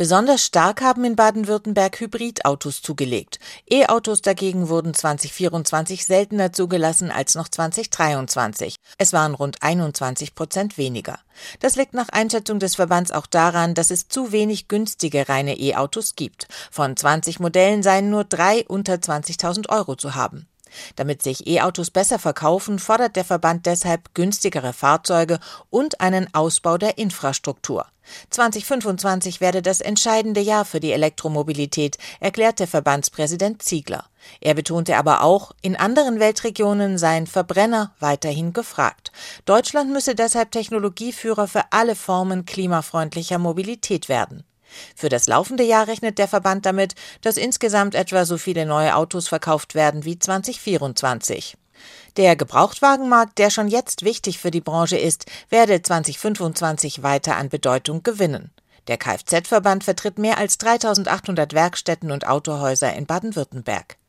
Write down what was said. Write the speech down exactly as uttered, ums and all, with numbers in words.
Besonders stark haben in Baden-Württemberg Hybridautos zugelegt. E-Autos dagegen wurden zwanzig vierundzwanzig seltener zugelassen als noch zwanzig dreiundzwanzig. Es waren rund einundzwanzig Prozent weniger. Das liegt nach Einschätzung des Verbands auch daran, dass es zu wenig günstige reine E-Autos gibt. Von zwanzig Modellen seien nur drei unter zwanzigtausend Euro zu haben. Damit sich E-Autos besser verkaufen, fordert der Verband deshalb günstigere Fahrzeuge und einen Ausbau der Infrastruktur. zwanzig fünfundzwanzig werde das entscheidende Jahr für die Elektromobilität, erklärte Verbandspräsident Ziegler. Er betonte aber auch, in anderen Weltregionen seien Verbrenner weiterhin gefragt. Deutschland müsse deshalb Technologieführer für alle Formen klimafreundlicher Mobilität werden. Für das laufende Jahr rechnet der Verband damit, dass insgesamt etwa so viele neue Autos verkauft werden wie zwanzig vierundzwanzig. Der Gebrauchtwagenmarkt, der schon jetzt wichtig für die Branche ist, werde zwanzig fünfundzwanzig weiter an Bedeutung gewinnen. Der Kfz-Verband vertritt mehr als dreitausendachthundert Werkstätten und Autohäuser in Baden-Württemberg.